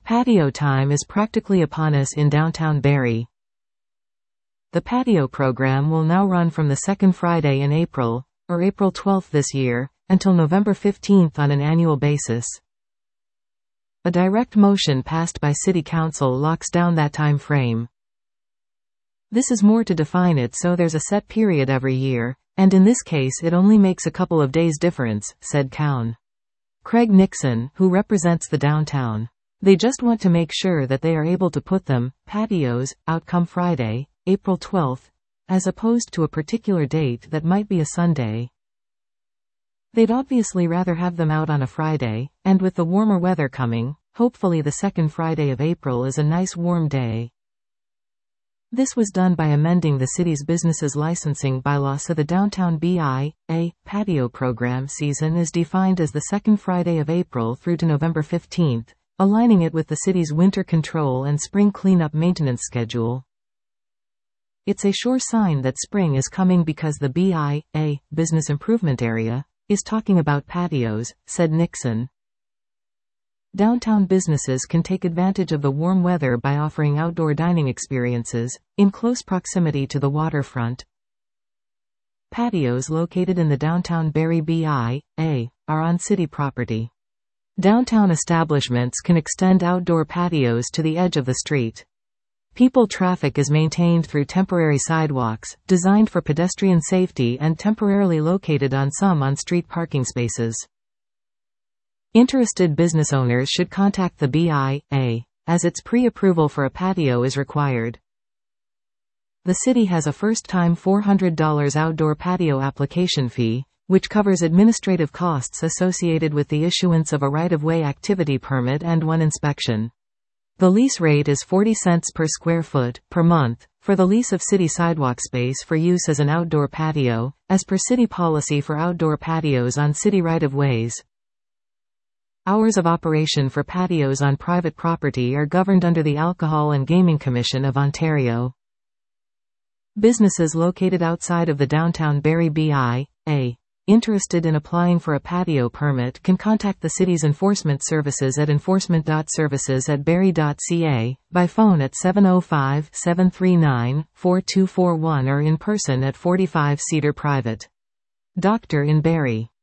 Patio time is practically upon us in downtown Barrie. The patio program will now run from the second Friday in April, or April 12 this year, until November 15 on an annual basis. A direct motion passed by City Council locks down that time frame. This is more to define it, so there's a set period every year, and in this case it only makes a couple of days difference, said Cowan. Craig Nixon, who represents the downtown. They just want to make sure that they are able to put them, patios, out come Friday, April 12, as opposed to a particular date that might be a Sunday. They'd obviously rather have them out on a Friday, and with the warmer weather coming, hopefully the second Friday of April is a nice warm day. This was done by amending the city's businesses licensing bylaw so the downtown BIA patio program season is defined as the second Friday of April through to November 15, aligning it with the city's winter control and spring cleanup maintenance schedule. It's a sure sign that spring is coming because the BIA business improvement area is talking about patios, said Nixon. Downtown businesses can take advantage of the warm weather by offering outdoor dining experiences, in close proximity to the waterfront. Patios located in the downtown Barrie BIA are on city property. Downtown establishments can extend outdoor patios to the edge of the street. People traffic is maintained through temporary sidewalks, designed for pedestrian safety and temporarily located on some on-street parking spaces. Interested business owners should contact the BIA, as its pre-approval for a patio is required. The city has a first-time $400 outdoor patio application fee, which covers administrative costs associated with the issuance of a right-of-way activity permit and one inspection. The lease rate is 40 cents per square foot, per month, for the lease of city sidewalk space for use as an outdoor patio, as per city policy for outdoor patios on city right-of-ways. Hours of operation for patios on private property are governed under the Alcohol and Gaming Commission of Ontario. Businesses located outside of the downtown Barrie BIA, interested in applying for a patio permit can contact the city's enforcement services at enforcement.services@barrie.ca, by phone at 705-739-4241 or in person at 45 Cedar Private. Doctor in Barrie.